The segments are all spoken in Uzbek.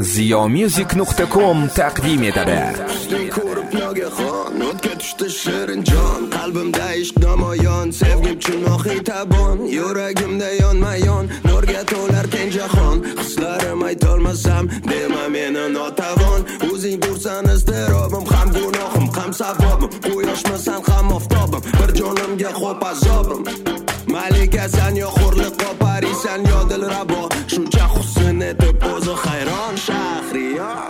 ziyomusic.com taqdim etadi. Ko'rib nogahon o'tga tushdi shirin jon, qalbimda ishq namoyon, sevgim chinoqi tabon, yuragimda yonma-yon nurga to'lar keng jahon. Hislarim aytolmasam dema meni notavon, o'zing tursan iztirobim, ham gunohim, ham savobim, quyoshmisan ham oftobim, bir jonimga xo'p azobim. Malikasan yo xo'rliq qoparisan yo dilrabo, shuncha husn etib o'zi hayron Shahriyor.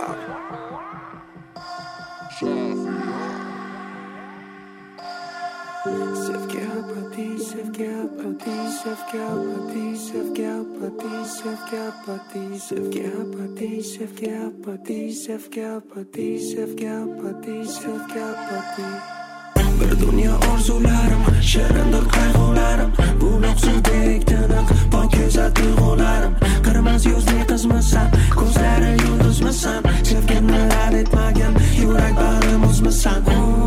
Bir dunyo orzularim, shirindir qayg'ularim, buloq suvdek tiniq, pokiza tuyg'ularim. Qirmaz yuzli qizmisan, ko'zlari yulduzmisan, sevgimni rad etmagan yurak bag'rim o'zmisan.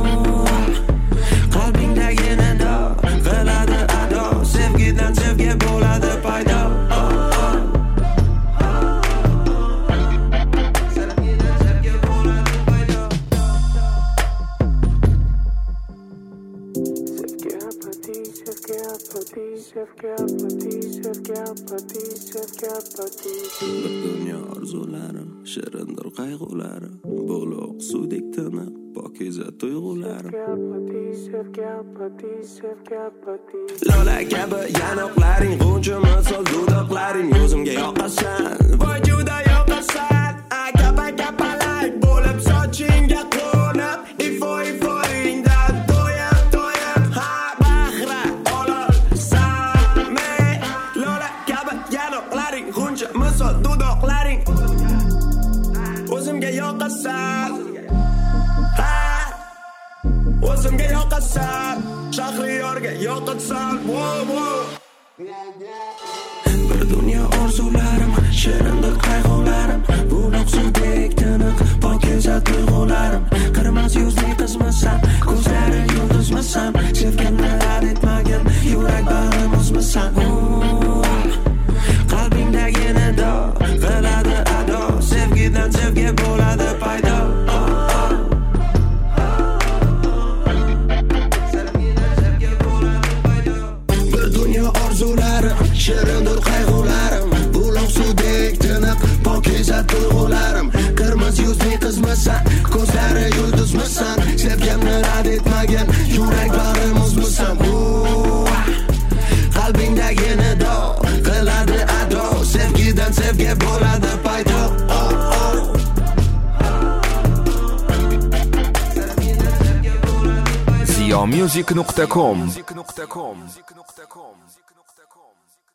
Qalbingdagi nido qiladi ado, sevgidan sevgi bo'ladi paydo. Bir dunyo orzularim, shirindir qayg'ularim, buloq suvdek tiniq, pokiza tuyg'ularim. Lola kabi yanoqlaring, g'uncha misol dudoqlaring, yuzimga yoqasan, voy juda yoqasan. Akapa-kapalak bo'lib sochingga qo'nib, ifo-ifoingda to'yib, ha bahra ololsan men. Lola kabi yanoqlaring, g'uncha misol dudoqlaring, o'zimga yoqasan, ha o'zimga yoqasan, Shahriyorga yoqasan. Bir dunyo orzularim, shirindir qayg'ularim, buloq suvdek tiniq, pokiza tuyg'ularim. Qirmaz yuzli qizmisan, ko'zlari yulduzmisan, sevgimni rad etmagan yurak bag'rim o'zmisan. Qalbingdagi nido qiladi ado, sevgidan sevgi bo'ladi paydo. Bir dunyo orzularim, shirindir qayg'ularim, buloq suvdek tiniq, pokiza tuyg'ularim. Qirmaz yuzli qizmisan, ko'zlari yulduzmisan, sevgimni rad etmagan yurak bag'rim o'zmisan. Qalbingdagi nido qiladi ado, sevgidan sevgi bo'ladi paydo. ziyomusic.com